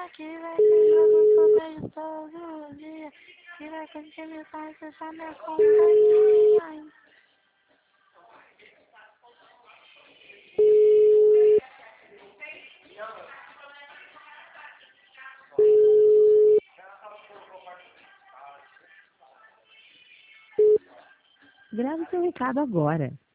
que vai ter jogo pro beijo todo dia. Que vai curtir me faz fechar minha companhia. Grave seu recado agora.